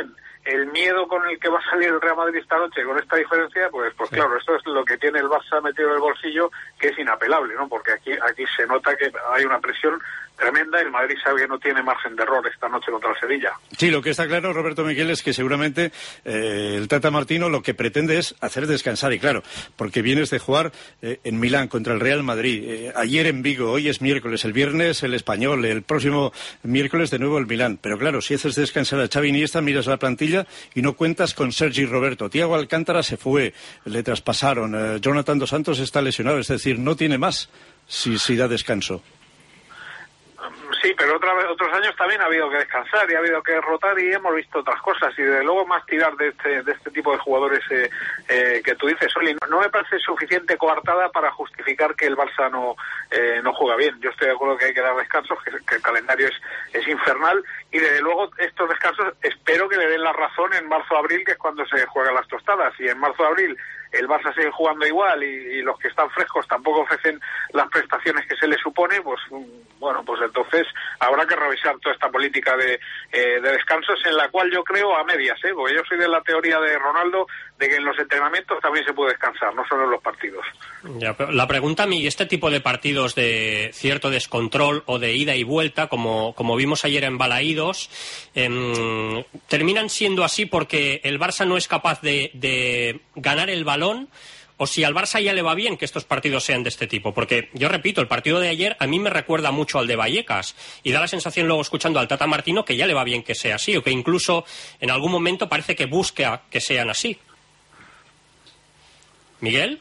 S20: el miedo con el que va a salir el Real Madrid esta noche con esta diferencia, pues pues sí. Claro, esto es lo que tiene el Barça metido en el bolsillo, que es inapelable, ¿no? Porque aquí aquí se nota que hay una presión tremenda y el Madrid sabe que no tiene margen de error esta noche contra el Sevilla.
S10: Sí, lo que está claro, Roberto Miguel, es que seguramente eh, el Tata Martino lo que pretende es hacer descansar, y claro, porque vienes de jugar eh, en Milán contra el Real Madrid, eh, ayer en Vigo, hoy es miércoles, el viernes el Español, el próximo miércoles de nuevo el Milán, pero claro, si haces descansar a Xavi Iniesta, miras la plantilla y no cuentas con Sergi Roberto, Thiago Alcántara se fue, le traspasaron, eh, Jonathan Dos Santos está lesionado, es decir, no tiene más si, si da descanso.
S20: Sí, pero otra vez, otros años también ha habido que descansar y ha habido que rotar y hemos visto otras cosas y desde luego más tirar de este, de este tipo de jugadores eh, eh, que tú dices, Oli, no, no me parece suficiente coartada para justificar que el Barça no eh, no juega bien. Yo estoy de acuerdo que hay que dar descansos, que, que el calendario es, es infernal y desde luego estos descansos espero que le den la razón en marzo-abril, que es cuando se juegan las tostadas, y en marzo-abril el Barça sigue jugando igual y, y los que están frescos tampoco ofrecen las prestaciones que se les supone, pues bueno, pues entonces habrá que revisar toda esta política de, eh, de descansos, en la cual yo creo a medias, ¿eh? Porque yo soy de la teoría de Ronaldo de que en los entrenamientos también se puede descansar, no solo en los partidos.
S2: Ya, pero la pregunta a mí, este tipo de partidos de cierto descontrol o de ida y vuelta, como, como vimos ayer en Balaídos, eh, terminan siendo así porque el Barça no es capaz de, de ganar el balón, o si al Barça ya le va bien que estos partidos sean de este tipo, porque yo repito, el partido de ayer a mí me recuerda mucho al de Vallecas y da la sensación luego escuchando al Tata Martino que ya le va bien que sea así, o que incluso en algún momento parece que busca que sean así. ¿Miguel?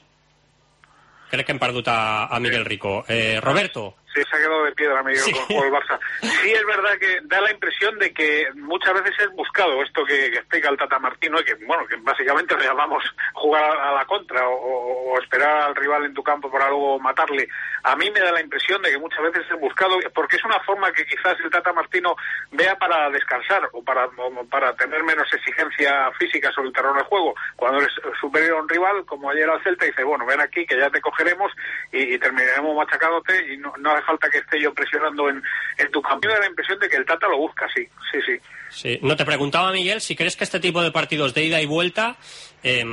S2: Crec que hem perdut a, a Miguel Rico. Eh, Roberto.
S20: Sí, se ha quedado de piedra Miguel sí. con el Barça. Sí, es verdad que da la impresión de que muchas veces es buscado esto que, que explica el Tata Martino, y que, bueno, que básicamente le llamamos jugar a, a la contra o, o esperar al rival en tu campo para luego matarle. A mí me da la impresión de que muchas veces es buscado, porque es una forma que quizás el Tata Martino vea para descansar o para, o para tener menos exigencia física sobre el terreno de juego. Cuando eres superior a un rival, como ayer al Celta, dice, bueno, ven aquí que ya te cogeremos y, y terminaremos machacándote y no, no hace falta que esté yo presionando en, en tu campo. Me da la impresión de que el Tata lo busca, sí, sí, sí.
S2: Sí. No, te preguntaba, Miguel, si crees que este tipo de partidos de ida y vuelta eh,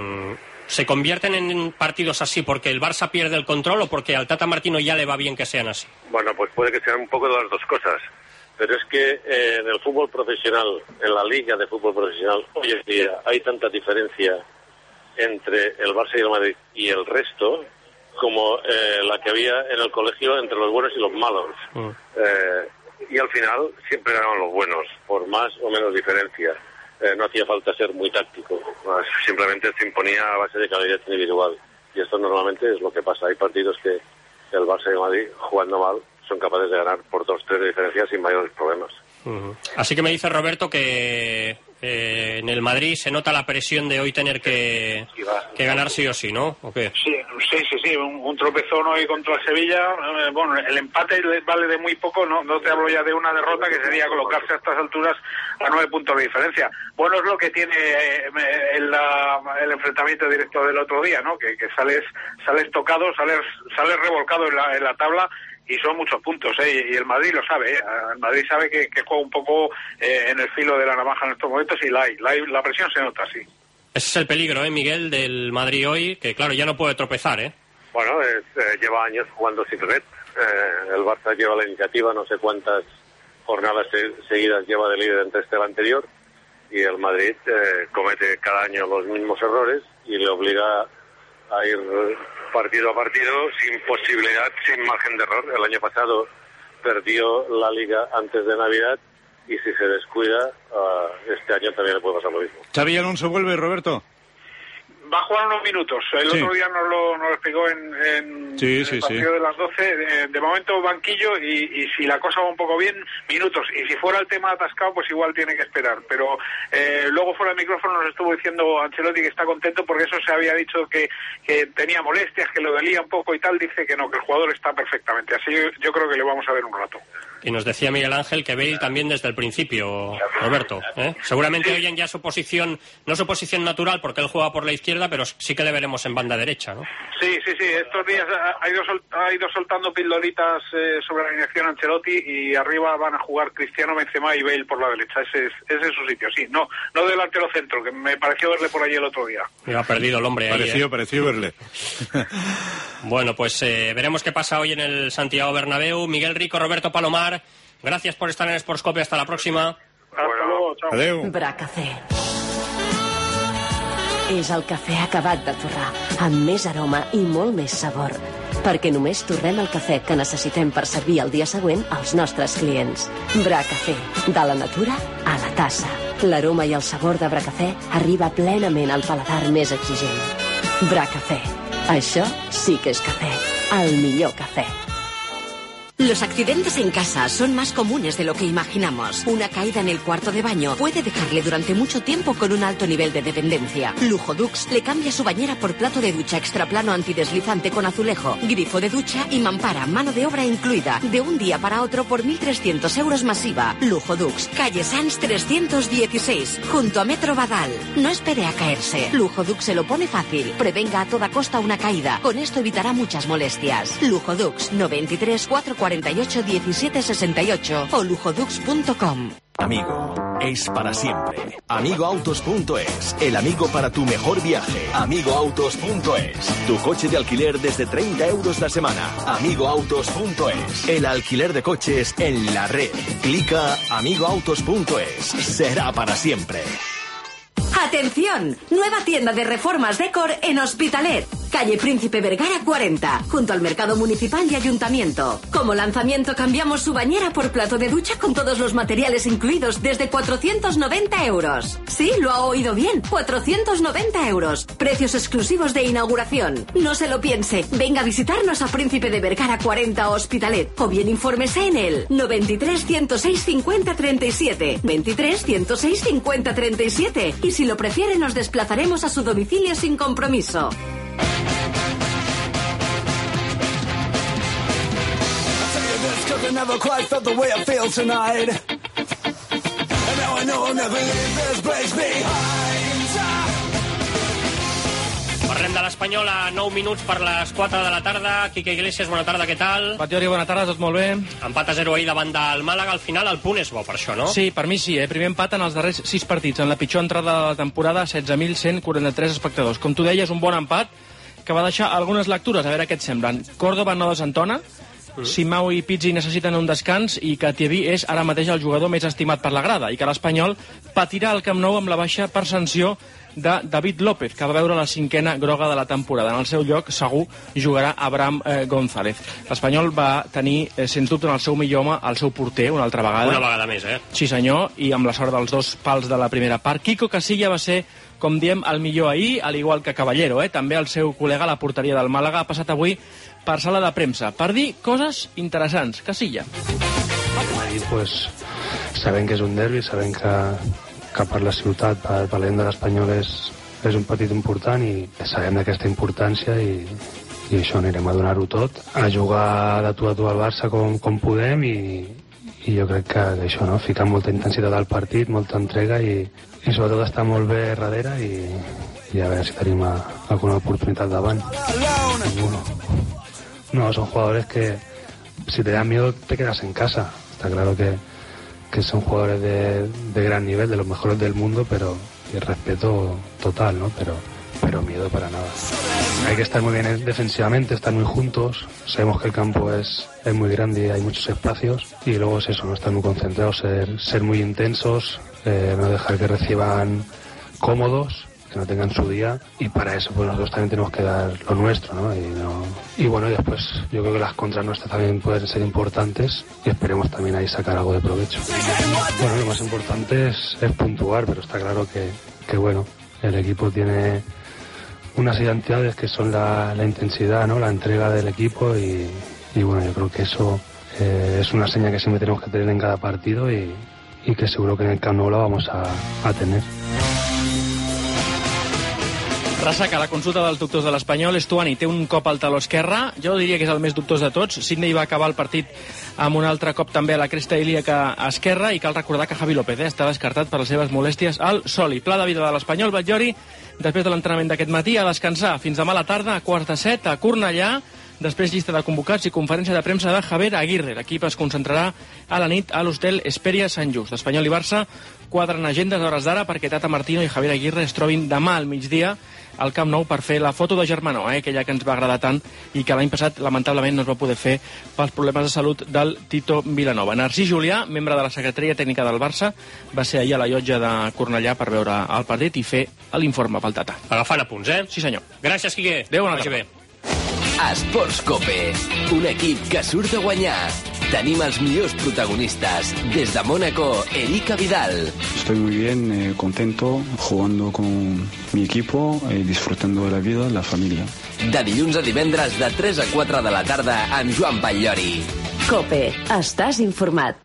S2: se convierten en partidos así porque el Barça pierde el control o porque al Tata Martino ya le va bien que sean así.
S15: Bueno, pues puede que sean un poco de las dos cosas. Pero es que eh, en el fútbol profesional, en la liga de fútbol profesional, hoy en día hay tanta diferencia entre el Barça y el Madrid y el resto como eh, la que había en el colegio entre los buenos y los malos. Mm. Eh, y al final siempre ganaban los buenos, por más o menos diferencia. Eh, no hacía falta ser muy táctico, simplemente se imponía a base de calidad individual. Y esto normalmente es lo que pasa. Hay partidos que el Barça y el Madrid, jugando mal, son capaces de ganar por dos, tres de diferencia sin mayores problemas.
S2: Uh-huh. Así que me dice Roberto que eh, en el Madrid se nota la presión de hoy tener que, que ganar sí o sí, ¿no? ¿O qué?
S20: Sí, sí, sí, sí. Un, un tropezón hoy contra el Sevilla. Eh, bueno, el empate les vale de muy poco, no, no te hablo ya de una derrota que sería colocarse a estas alturas a nueve puntos de diferencia. Bueno, es lo que tiene eh, el, la, el enfrentamiento directo del otro día, ¿no? Que, que sales sales tocado, sales sales revolcado en la, en la tabla. Y son muchos puntos, ¿eh? Y el Madrid lo sabe, ¿eh? El Madrid sabe que, que juega un poco eh, en el filo de la navaja en estos momentos y la hay. La, hay, la presión se nota, sí.
S2: Ese es el peligro, ¿eh, Miguel, del Madrid hoy? Que, claro, ya no puede tropezar, ¿eh?
S15: Bueno, es, eh, lleva años jugando sin red. Eh, el Barça lleva la iniciativa, no sé cuántas jornadas se, seguidas lleva de líder entre este y el anterior. Y el Madrid eh, comete cada año los mismos errores y le obliga a ir partido a partido sin posibilidad, sin margen de error. El año pasado perdió la Liga antes de Navidad y si se descuida, uh, este año también le puede pasar lo mismo.
S10: ¿Xabi Alonso vuelve, Roberto?
S20: Va a jugar unos minutos. El sí. otro día nos lo, nos lo explicó en, en,
S10: sí,
S20: en
S10: sí,
S20: el partido
S10: sí.
S20: de las doce. De, de momento banquillo y, y si la cosa va un poco bien, minutos. Y si fuera el tema atascado, pues igual tiene que esperar. Pero eh, luego fuera del micrófono nos estuvo diciendo Ancelotti que está contento porque eso se había dicho que, que tenía molestias, que lo dolía un poco y tal. Dice que no, que el jugador está perfectamente. Así yo, yo creo que le vamos a ver un rato.
S2: Y nos decía Miguel Ángel que Bale también desde el principio, Roberto. ¿eh? Seguramente oyen ya su posición, no su posición natural porque él juega por la izquierda, pero sí que le veremos en banda derecha, ¿no?
S20: Sí, sí, sí. Estos días ha ido, sol, ha ido soltando pildoritas eh, sobre la alineación Ancelotti y arriba van a jugar Cristiano, Benzema y Bale por la derecha. Ese es, ese es su sitio, sí. No, no delantero centro, que me pareció verle por allí el otro día.
S2: Me ha perdido el hombre
S10: pareció,
S2: ahí. ¿eh?
S10: Pareció verle.
S2: Bueno, pues eh, veremos qué pasa hoy en el Santiago Bernabéu. Miguel Rico, Roberto Palomar, gracias por estar en Sportscope. Hasta la próxima.
S20: Hasta luego, chao.
S10: Adeu.
S1: Bracafé. És el cafè acabat de torrar, amb més aroma i molt més sabor. Perquè només torrem el cafè que necessitem per servir el dia següent als nostres clients. Bracafé, de la natura a la tassa. L'aroma i el sabor de Bracafé arriba plenament al paladar més exigent. Bracafé. Això sí que és cafè. El millor cafè. Los accidentes en casa son más comunes de lo que imaginamos. Una caída en el cuarto de baño puede dejarle durante mucho tiempo con un alto nivel de dependencia. Lujo Dux le cambia su bañera por plato de ducha extraplano antideslizante con azulejo, grifo de ducha y mampara, mano de obra incluida, de un día para otro por mil trescientos euros masiva. Lujo Dux, calle Sanz trescientos dieciséis, junto a Metro Badal. No espere a caerse. Lujo Dux se lo pone fácil. Prevenga a toda costa una caída. Con esto evitará muchas molestias. Lujo Dux, noventa y tres, cuatrocientos cuarenta y ocho, diecisiete sesenta y ocho o lujodux punto com.
S21: Amigo, es para siempre. Amigoautos punto es, el amigo para tu mejor viaje. Amigoautos punto es, tu coche de alquiler desde treinta euros la semana. Amigoautos punto es, el alquiler de coches en la red. Clica amigoautos punto es, será para siempre.
S1: ¡Atención! Nueva tienda de reformas Decor en Hospitalet. Calle Príncipe Vergara cuarenta, junto al Mercado Municipal y Ayuntamiento. Como lanzamiento cambiamos su bañera por plato de ducha con todos los materiales incluidos desde cuatrocientos noventa euros. Sí, lo ha oído bien, cuatrocientos noventa euros. Precios exclusivos de inauguración. No se lo piense, venga a visitarnos a Príncipe de Vergara cuarenta Hospitalet o bien infórmese en el noventa y tres, ciento seis, cincuenta, treinta y siete. veintitrés, ciento seis, cincuenta, treinta y siete. Y si lo prefiere nos desplazaremos a su domicilio sin compromiso.
S22: I never quite felt the way I feel tonight. And now I know I'll never leave this place behind.
S2: Parlem de l'Espanyol a nou minuts per les quatre de la tarda. Quique Iglesias, bona tarda, què tal?
S23: Batiori, bona tarda, tot molt bé.
S2: Empat a zero ahir davant del Màlaga. Al final el punt és bo per això, no?
S23: Sí, per mi sí. Eh? Primer empat en els darrers sis partits. En la pitjor entrada de la temporada, setze mil cent quaranta-tres espectadors. Com tu deies, un bon empat que va deixar algunes lectures, a veure què et semblen. Córdoba no desentona. Simao i Pizzi necessiten un descans i que Thierry és ara mateix el jugador més estimat per la grada i que l'Espanyol patirà al Camp Nou amb la baixa per sanció de David López, que va veure la cinquena groga de la temporada. En el seu lloc, segur, jugarà Abraham eh, González. L'Espanyol va tenir, eh, sens dubte, en el seu millor home, el seu porter, una altra vegada.
S2: Una vegada més, eh?
S23: Sí, senyor, i amb la sort dels dos pals de la primera part. Kiko Casilla va ser, com diem, el millor ahir, al igual que Caballero, eh? També el seu col·lega a la porteria del Màlaga ha passat avui per sala de premsa, per dir coses interessants. Casilla.
S24: Ahir, pues, sabem que és un derbi, sabem que, que per la ciutat, per, per la gent de l'Espanyol és, és un partit important i sabem d'aquesta importància i, i això anirem a donar-ho tot, a jugar de tu a tu al Barça com, com podem i, i jo crec que, que això, no? Ficar molta intensitat al partit, molta entrega i, i sobretot estar molt bé darrere i, i a veure si tenim a, alguna oportunitat davant. Ninguno. No, son jugadores que si te dan miedo te quedas en casa. Está claro que, que son jugadores de, de gran nivel, de los mejores del mundo, pero y el respeto total, ¿no? Pero, pero miedo para nada. Hay que estar muy bien defensivamente, estar muy juntos. Sabemos que el campo es, es muy grande y hay muchos espacios. Y luego es eso, no estar muy concentrados, ser, ser muy intensos, eh, no dejar que reciban cómodos, que no tengan su día, y para eso pues nosotros también tenemos que dar lo nuestro, ¿no? Y, no... y bueno, y después yo creo que las contras nuestras también pueden ser importantes y esperemos también ahí sacar algo de provecho. Bueno, lo más importante es, es puntuar, pero está claro que, que bueno, el equipo tiene unas identidades que son la, la intensidad, ¿no? La entrega del equipo y, y bueno, yo creo que eso eh, es una seña que siempre tenemos que tener en cada partido y, y que seguro que en el Camp Nou la vamos a, a tener.
S23: Ressaca, la consulta dels doctors de l'Espanyol. Estuani té un cop al taló esquerre. Jo diria que és el més dubtós de tots. Sidney va acabar el partit amb un altre cop també a la cresta ilíaca esquerra, i cal recordar que Javi López eh, està descartat per les seves molèsties al soli. Pla de vida de l'Espanyol, Batllori, després de l'entrenament d'aquest matí, a descansar fins demà a la tarda, a quarts de set, a Cornellà. Després llista de convocats i conferència de premsa de Javier Aguirre. L'equip es concentrarà a la nit a l'hostel Esperia Sant Just. Espanyol i Barça quadren agendes a hores d'ara perquè Tata Martino i Javier Aguirre es trobin demà al migdia al Camp Nou per fer la foto de germanor, eh, aquella que ens va agradar tant i que l'any passat lamentablement no es va poder fer pels problemes de salut del Tito Vilanova. Narcís Julià, membre de la secretaria tècnica del Barça, va ser ahir a la llotja de Cornellà per veure el partit i fer l'informe pel Tata.
S2: Agafant apunts, eh?
S23: Sí, senyor.
S2: Gràcies, Quique.
S23: Adéu, bona tarda.
S5: Esports Cope, un equip que surt a guanyar. Tenim els millors protagonistes. Des de Mónaco, Erika Vidal.
S4: Estoy muy bien, eh, contento, jugando con mi equipo, eh, disfrutando de la vida, la familia.
S5: De dilluns a divendres, de tres a quatre de la tarda, amb Joan Batllori.
S1: Cope, estàs informat.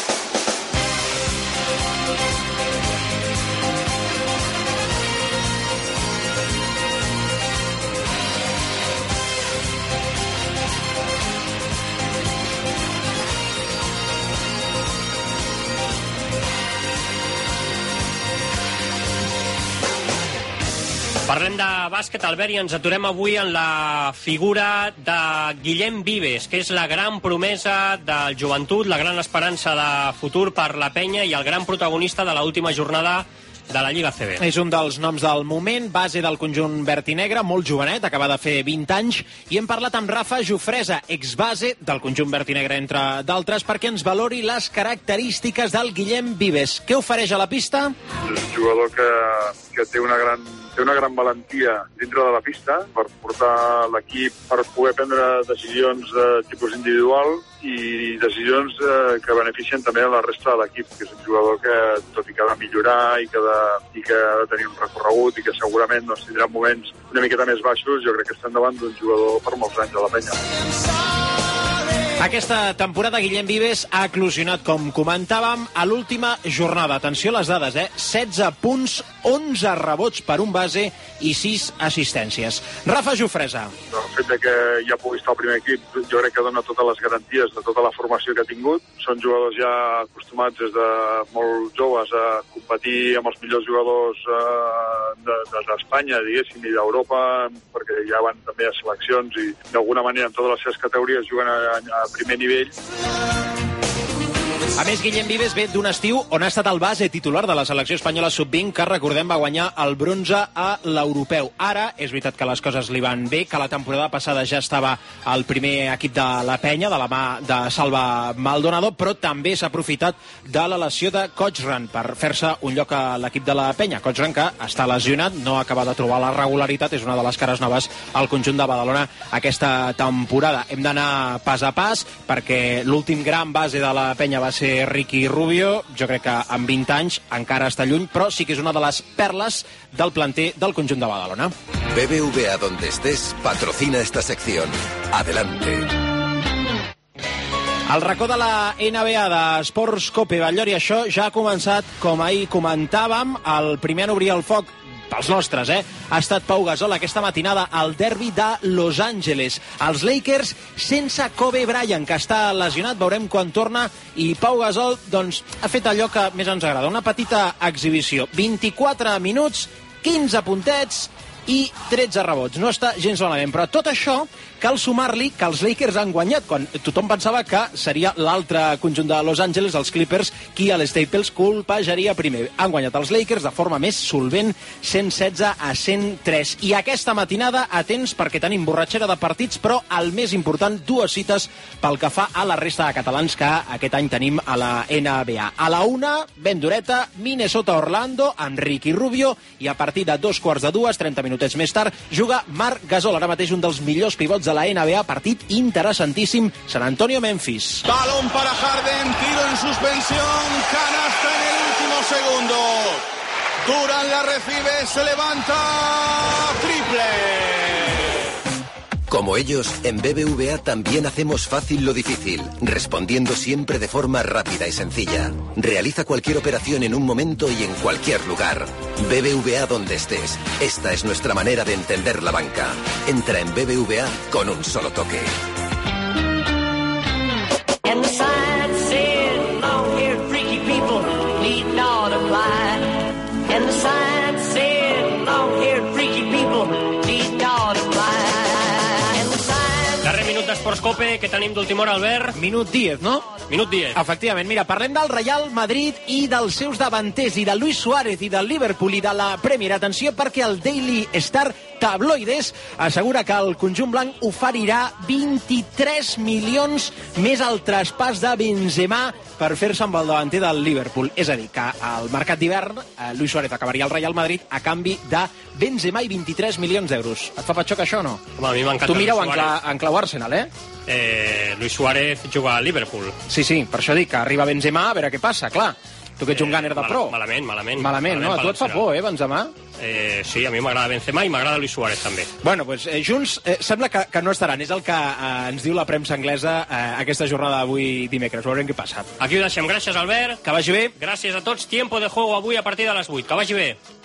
S2: Parlem de bàsquet, Albert, i ens aturem avui en la figura de Guillem Vives, que és la gran promesa del joventut, la gran esperança de futur per la penya i el gran protagonista de l'última jornada de la Lliga C B.
S6: És un dels noms del moment, base del conjunt verd i negre, molt jovenet, acaba de fer vint anys, i hem parlat amb Rafa Jofresa, exbase del conjunt verd i negre, entre d'altres, perquè ens valori les característiques del Guillem Vives. Què ofereix a la pista?
S7: És un jugador que, que té una gran té una gran valentia dintre de la pista per portar l'equip, per poder prendre decisions de tipus individual i decisions eh, que beneficien també a la resta de l'equip, que és un jugador que, tot i que ha de millorar i que, de, i que ha de tenir un recorregut i que segurament doncs, tindrà moments una miqueta més baixos, jo crec que estem davant d'un jugador per molts anys a la penya.
S6: Aquesta temporada Guillem Vives ha eclosionat, com comentàvem, a l'última jornada. Atenció a les dades, eh? setze punts, onze rebots per un base i sis assistències. Rafa Jofresa.
S7: El fet de que ja pugui estar al primer equip, jo crec que dona totes les garanties de tota la formació que ha tingut. Són jugadors ja acostumats des de molt joves a competir amb els millors jugadors eh, d'Espanya, diguéssim, i d'Europa, perquè ja van també a seleccions i d'alguna manera en totes les seves categories juguen a, a primer nivell.
S6: A més, Guillem Vives ve d'un estiu on ha estat el base titular de la selecció espanyola sub vint, que, recordem, va guanyar el bronze a l'europeu. Ara, és veritat que les coses li van bé, que la temporada passada ja estava al primer equip de la penya, de la mà de Salva Maldonado, però també s'ha aprofitat de la lesió de Cochran per fer-se un lloc a l'equip de la penya. Cochran, que està lesionat, no acaba de trobar la regularitat, és una de les cares noves al conjunt de Badalona aquesta temporada. Hem d'anar pas a pas, perquè l'últim gran base de la penya va ser Ricky Rubio. Jo crec que amb vint anys encara està lluny, però sí que és una de les perles del planter del conjunt de Badalona.
S8: B B V A, donde estés, patrocina esta sección. Adelante.
S6: El racó de la N B A d'Esports Cope, Batllori, això ja ha començat, com ahir comentàvem, el primer en obrir el foc pels nostres, eh? Ha estat Pau Gasol aquesta matinada al derbi de Los Angeles. Els Lakers sense Kobe Bryant, que està lesionat, veurem quan torna, i Pau Gasol, doncs, ha fet allò que més ens agrada, una petita exhibició. vint-i-quatre minuts, quinze puntets i tretze rebots. No està gens malament, però tot això cal sumar-li que els Lakers han guanyat, quan tothom pensava que seria l'altre conjunt de Los Angeles, els Clippers, qui a l'Staples colpejaria primer. Han guanyat els Lakers de forma més solvent, cent setze a cent tres. I aquesta matinada, atents, perquè tenim borratxera de partits, però el més important, dues cites pel que fa a la resta de catalans que aquest any tenim a la N B A. A la una, ben dureta, Minnesota-Orlando, amb Ricky Rubio, i a partir de dos quarts de dues, trenta minutets més tard, juga Marc Gasol, ara mateix un dels millors pivots de la N B A, partit interessantíssim, San Antonio-Memphis.
S25: Balón para Harden, tiro en suspensión, canasta en el último segundo. Durant la recibe, se levanta, triple.
S8: Como ellos, en B B V A también hacemos fácil lo difícil, respondiendo siempre de forma rápida y sencilla. Realiza cualquier operación en un momento y en cualquier lugar. B B V A donde estés. Esta es nuestra manera de entender la banca. Entra en B B V A con un solo toque.
S3: And the sign said, long-haired freaky people need not apply. And the sign said, long-haired freaky people need not apply.
S2: Darrer minut d'Esports Cope, què tenim d'última hora, Albert?
S6: Minut diez, no?
S2: Minut diez.
S6: Efectivament, mira, parlem del Real Madrid i dels seus davanters, i de Luis Suárez, i del Liverpool, i de la Premier. Atenció, perquè el Daily Star Tabloides assegura que el conjunt blanc oferirà vint-i-tres milions més al traspàs de Benzema per fer-se amb el davanter del Liverpool. És a dir, que al mercat d'hivern eh, Luis Suárez acabaria al Real Madrid a canvi de Benzema i vint-i-tres milions d'euros. Et fa patxoc això o no?
S2: Home, a mi m'encanta.
S6: Tu mira-ho en, cla en clau Arsenal, eh?
S2: eh? Luis Suárez juga a Liverpool.
S6: Sí, sí, per això dic que arriba Benzema, a veure què passa, clar. Tu que ets un gunner de pro.
S2: Malament, malament.
S6: Malament, no? A tu et fa por, eh, Benzema?
S2: Eh, sí, a mi m'agrada Benzema i m'agrada Luis Suárez, també.
S6: Bueno, doncs eh, junts eh, sembla que, que no estaran. És el que eh, ens diu la premsa anglesa eh, aquesta jornada d'avui dimecres. Veurem què passa.
S2: Aquí ho deixem. Gràcies, Albert.
S6: Que vagi bé.
S2: Gràcies a tots. Tiempo de juego avui a partir de les vuit. Que vagi bé.